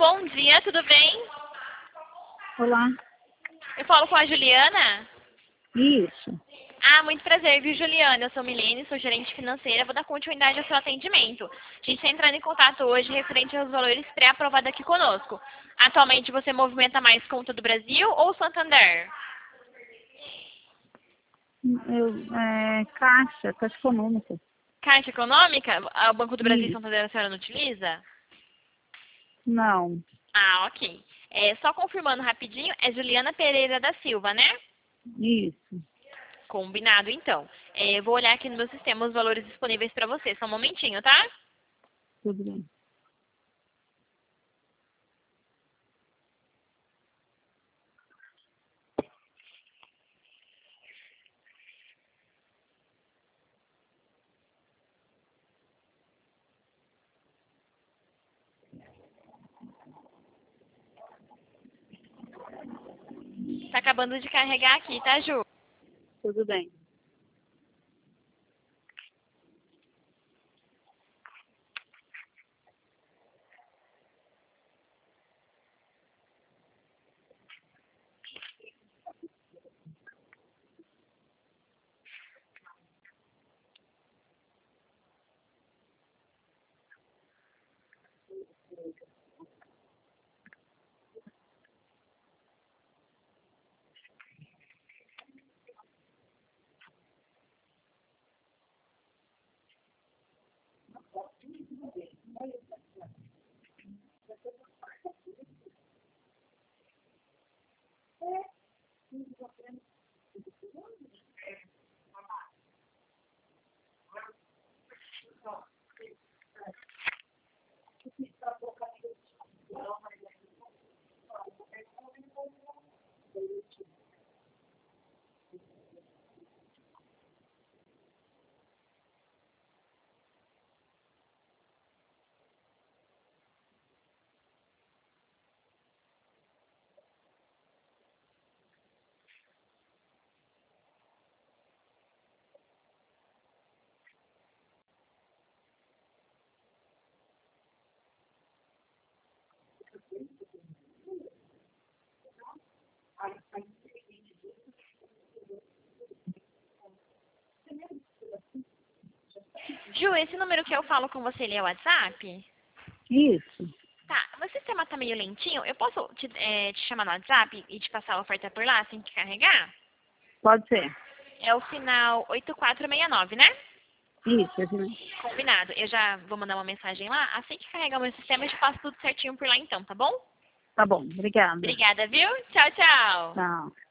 bom dia, tudo bem? Olá. Eu falo com a Juliana. Isso. Muito prazer, viu, Juliana? Eu sou Milene, sou gerente financeira, vou dar continuidade ao seu atendimento. A gente está entrando em contato hoje referente aos valores pré-aprovados aqui conosco. Atualmente você movimenta mais conta do Brasil ou Santander? Caixa Econômica. Caixa Econômica? O Banco do Brasil e Isso. Santander a senhora não utiliza? Não. Ok. Só confirmando rapidinho, é Juliana Pereira da Silva, né? Isso. Combinado, então. Vou olhar aqui no meu sistema os valores disponíveis para você. Só um momentinho, tá? Tudo bem. Tá acabando de carregar aqui, tá, Ju? Tudo bem. Ju, esse número que eu falo com você, ele é o WhatsApp? Isso. Tá, meu sistema tá meio lentinho. Eu posso te chamar no WhatsApp e te passar a oferta por lá assim que carregar? Pode ser. É o final 8469, né? Isso. Assim. Combinado. Eu já vou mandar uma mensagem lá. Assim que carregar o meu sistema, eu te passo tudo certinho por lá então, tá bom? Tá bom. Obrigada. Obrigada, viu? Tchau, tchau. Tchau.